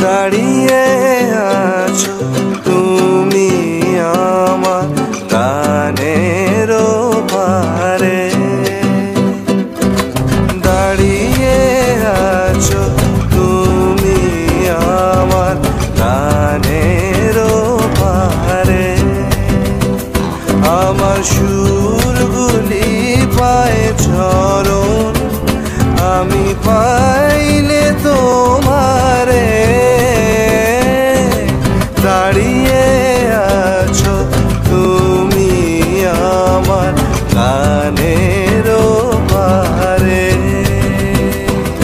দাঁড়িয়ে আছো তুমি আমার কানের পারে, দাঁড়িয়ে আছো তুমি আমার কানের পারে। আমার সুরগুলি পায়ে চরণ, আমি পায়ে